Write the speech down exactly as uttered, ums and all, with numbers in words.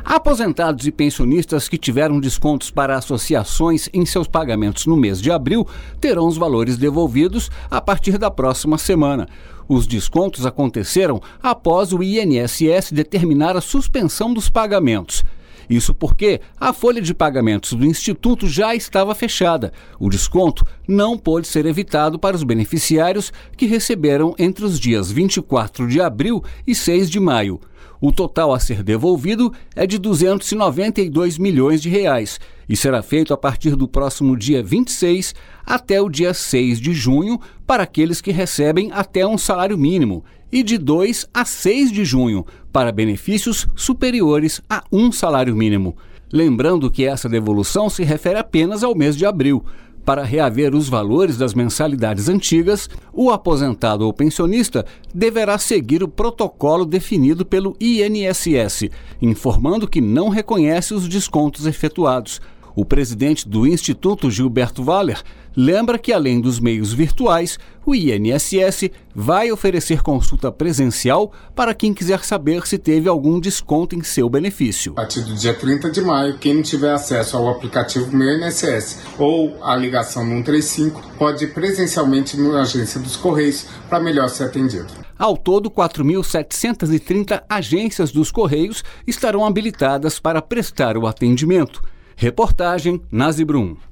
Aposentados e pensionistas que tiveram descontos para associações em seus pagamentos no mês de abril terão os valores devolvidos a partir da próxima semana. Os descontos aconteceram após o I N S S determinar a suspensão dos pagamentos. Isso porque a folha de pagamentos do Instituto já estava fechada. O desconto não pôde ser evitado para os beneficiários que receberam entre os dias vinte e quatro de abril e seis de maio. O total a ser devolvido é de duzentos e noventa e dois milhões de reais e será feito a partir do próximo dia vinte e seis até o dia seis de junho para aqueles que recebem até um salário mínimo e de dois a seis de junho para benefícios superiores a um salário mínimo. Lembrando que essa devolução se refere apenas ao mês de abril. Para reaver os valores das mensalidades antigas, o aposentado ou pensionista deverá seguir o protocolo definido pelo I N S S, informando que não reconhece os descontos efetuados. O presidente do Instituto, Gilberto Valler, lembra que, além dos meios virtuais, o I N S S vai oferecer consulta presencial para quem quiser saber se teve algum desconto em seu benefício. A partir do dia trinta de maio, quem não tiver acesso ao aplicativo Meu I N S S ou à ligação no cento e trinta e cinco pode ir presencialmente na agência dos Correios para melhor ser atendido. Ao todo, quatro mil setecentas e trinta agências dos Correios estarão habilitadas para prestar o atendimento. Reportagem Nazi Brum.